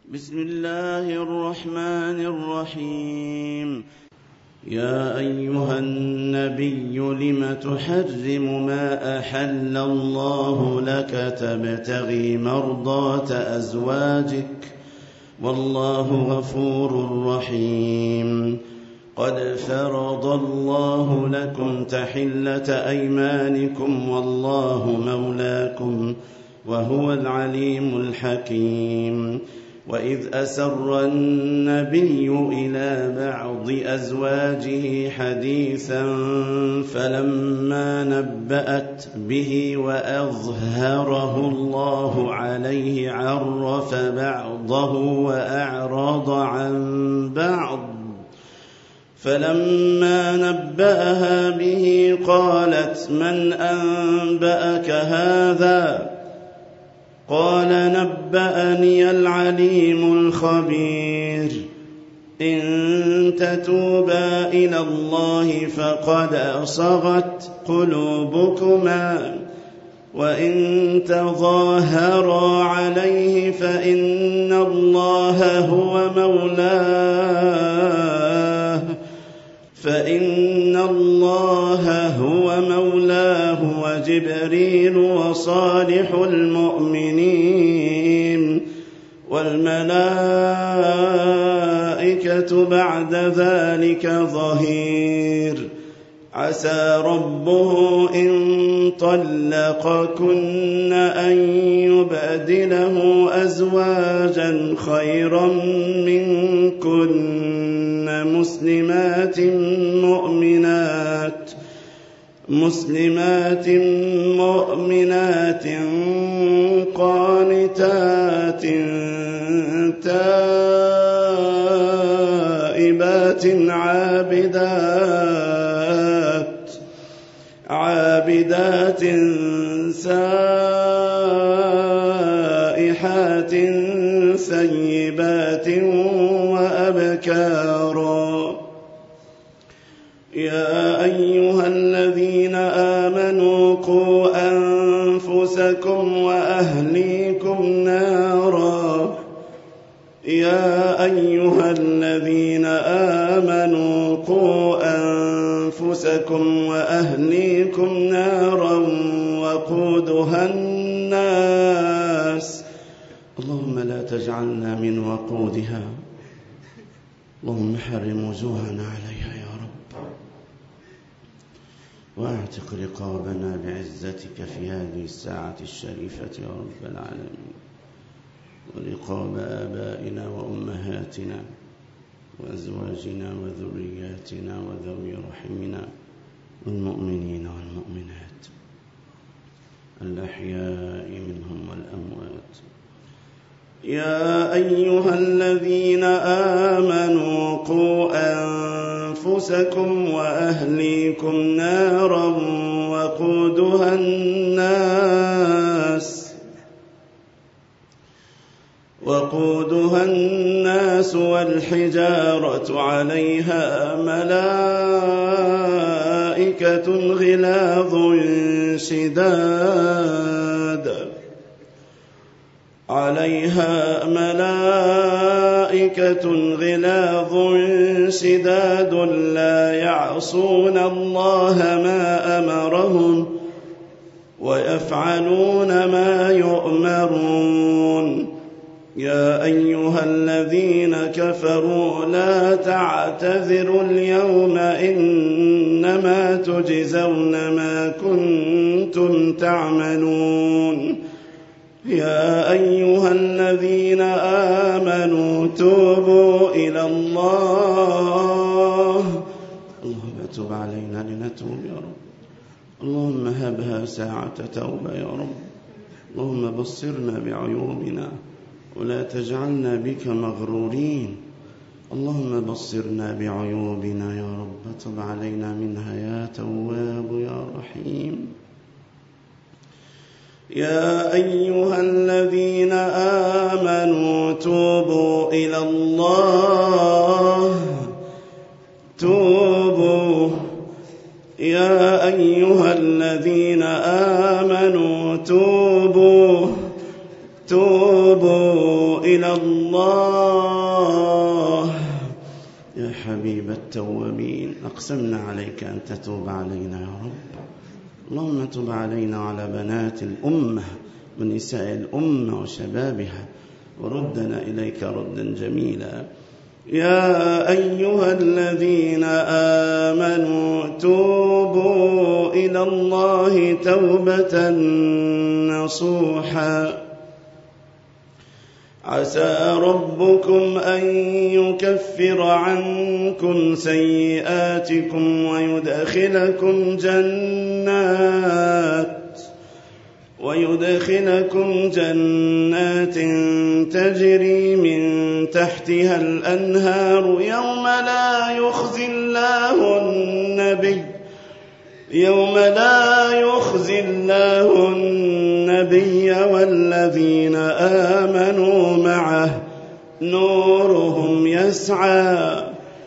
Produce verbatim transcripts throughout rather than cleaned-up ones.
بسم الله الرحمن الرحيم. يا أيها النبي لم تحرم ما أحل الله لك تبتغي مرضات أزواجك والله غفور رحيم. قد فرض الله لكم تحلة أيمانكم والله مولاكم وهو العليم الحكيم. وإذ أسر النبي إلى بعض أزواجه حديثا فلما نبأت به وأظهره الله عليه عرف بعضه وأعرض عن بعض فلما نبأها به قالت من أنبأك هذا؟ قال نبأني العليم الخبير. إن تتوبا إلى الله فقد صغت قلوبكما وإن تظاهرا عليه فإن الله هو مولاه فإن الله هو مولاه وجبريل وصالح المؤمنين والملائكة بعد ذلك ظهير. عسى ربه إن طلقكن أن يبدله أزواجا خيرا منكن مسلمات مؤمنات مسلمات مؤمنات قانتات تائبات عابدات عابدات سائحات ثيبات وأبكارا. يا أيها الذين آمنوا قوا أنفسكم وأهليكم نارا يا أيها الذين آمنوا قوا أنفسكم وأهليكم نارا وقودها الناس. اللهم لا تجعلنا من وقودها. اللهم حرم وجوهنا عليها يا رب واعتق رقابنا بعزتك في هذه الساعة الشريفة يا رب العالمين، ورقاب آبائنا وأمهاتنا وأزواجنا وذرياتنا وذوي رحمنا والمؤمنين والمؤمنات الأحياء منهم والأموات. يا أيها الذين آمنوا قوا أنفسكم وأهليكم نارا وقودها الناس وقودها الناس والحجارة عليها ملائكة غلاظ شداد عليها ملائكة غلاظ شداد لا يعصون الله ما أمرهم ويفعلون ما يؤمرون. يا أيها الذين كفروا لا تعتذروا اليوم إنما تجزون ما كنتم تعملون. يا أيها الذين آمنوا توبوا إلى الله. اللهم تب علينا لنتوب يا رب. اللهم هبها ساعة توبة يا رب. اللهم بصرنا بعيوبنا ولا تجعلنا بك مغرورين. اللهم بصرنا بعيوبنا يا رب. تب علينا منها يا تواب يا رحيم. يا أيها الذين آمنوا توبوا إلى الله توبوا يا أيها الذين آمنوا توبوا توبوا توبوا إلى الله. يا حبيب التوابين، أقسمنا عليك أن تتوب علينا يا رب. اللهم تب علينا وعلى بنات الأمة ونساء الأمة وشبابها، وردنا إليك ردا جميلا. يا أيها الذين آمنوا توبوا إلى الله توبة نصوحا عسى ربكم أن يكفر عنكم سيئاتكم ويدخلكم جنات ويدخلكم جنات تجري من تحتها الأنهار يوم لا يخزي الله النبي يوم لا يخزي الله النبي والذين آمنوا معه نورهم يسعى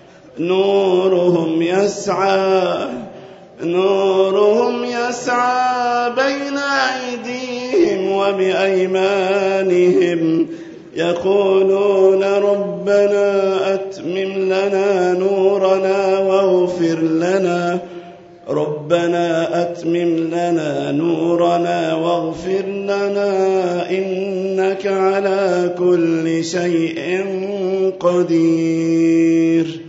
نورهم يسعى نورهم يسعى بين أيديهم وبأيمانهم يقولون ربنا أتمم لنا نورنا واغفر لنا ربنا أتمم لنا نورنا واغفر لنا إنك على كل شيء قدير.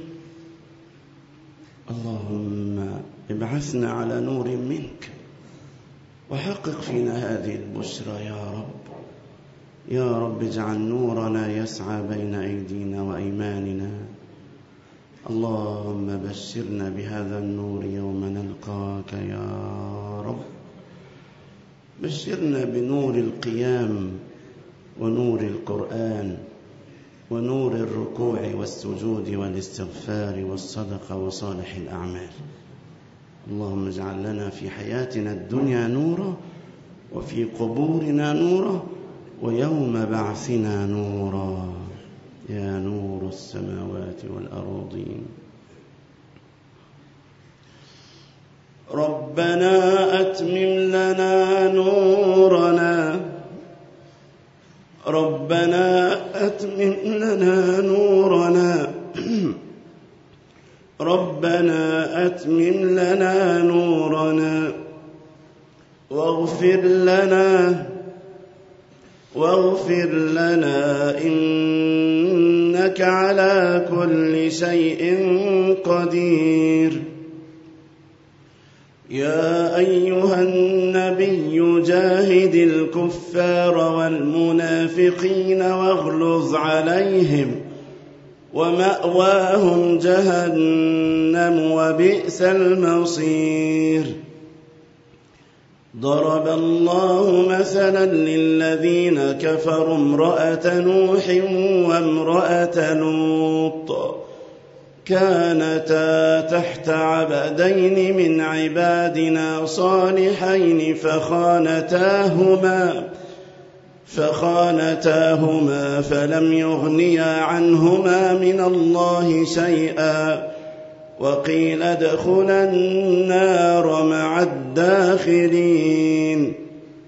اللهم ابعثنا على نور منك وحقق فينا هذه البشرى يا رب. يا رب اجعل نورنا يسعى بين أيدينا وأيماننا. اللهم بشرنا بهذا النور يوم نلقاك يا رب. بشرنا بنور القيام ونور القرآن ونور الركوع والسجود والاستغفار والصدقة وصالح الأعمال. اللهم اجعل لنا في حياتنا الدنيا نورا وفي قبورنا نورا ويوم بعثنا نورا يا نور السماوات والأراضين. ربنا أتمم لنا نورنا ربنا أتمم لنا نورنا ربنا أتمم لنا نورنا واغفر لنا واغفر لنا إنك على كل شيء قدير. يا أيها النبي جاهد الكفار والمنافقين واغلظ عليهم ومأواهم جهنم وبئس المصير. ضرب الله مثلا للذين كفروا امرأة نوح وامرأة لوط كانتا تحت عبدين من عبادنا صالحين فخانتاهما فخانتاهما فلم يغنيا عنهما من الله شيئا وقيل ادخلا النار مع الداخلين.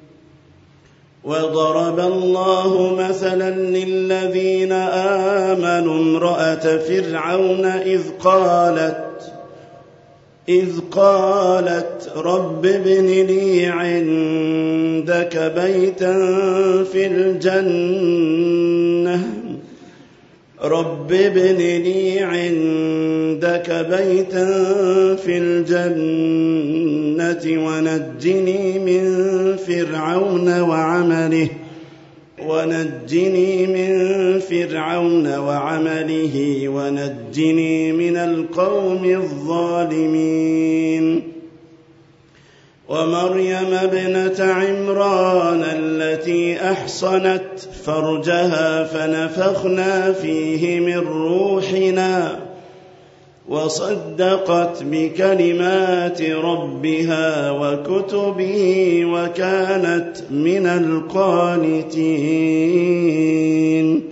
وضرب الله مثلا للذين آمنوا امرأة فرعون إذ قالت إذ قالت رب ابن لي عندك بيتا في الجنة رب ابن لي عندك بيتا في الجنة ونجني من فرعون وعمله ونجني من فرعون وعمله ونجني من القوم الظالمين. ومريم ابنة عمران التي أحصنت فرجها فنفخنا فيه من روحنا وصدقت بكلمات ربها وكتبه وكانت من القانتين.